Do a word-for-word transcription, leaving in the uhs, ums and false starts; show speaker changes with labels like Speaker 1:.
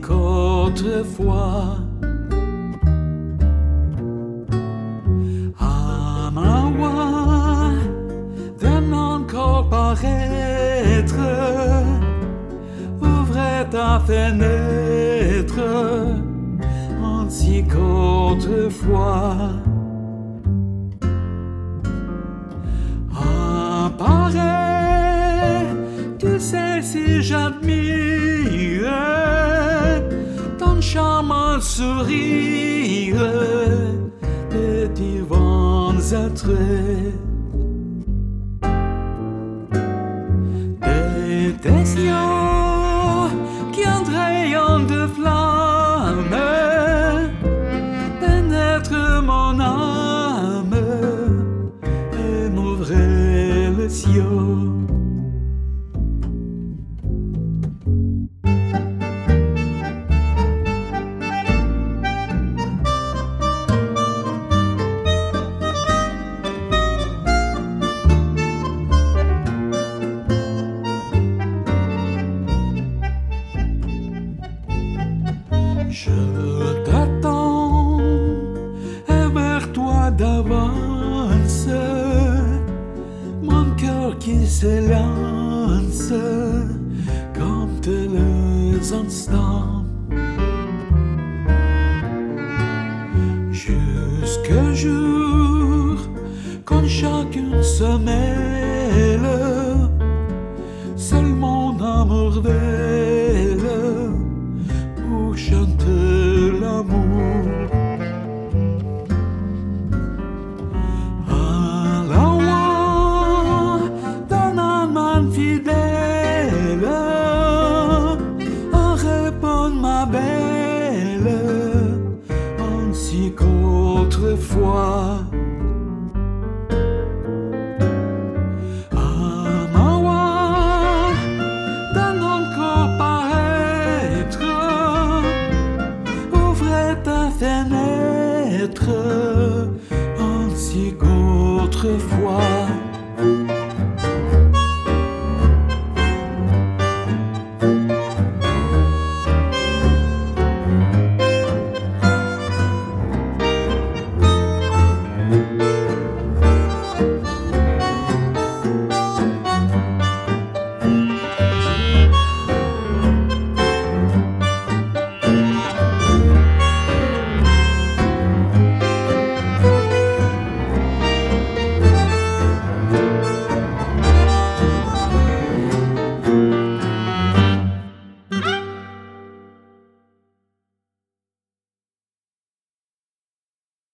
Speaker 1: qu'autrefois. À ma voix d'un encore paraître, ouvre ta fenêtre, ainsi qu'autrefois. Apparaît, tu sais si j'admire ton charmant sourire, de divins attraits. De tes yeux qui ont rayon de flamme pénètre mon âme et m'ouvrait les cieux. Je t'attends et vers toi d'avance, mon cœur qui s'élance comme tous les instants. Jusqu'au jour, quand chacun se mêle, seul mon amour vèle pour chanter l'amour. À la voix d'un amant fidèle, en répond ma belle, ainsi qu'autrefois. Ta fenêtre, ainsi qu'autrefois.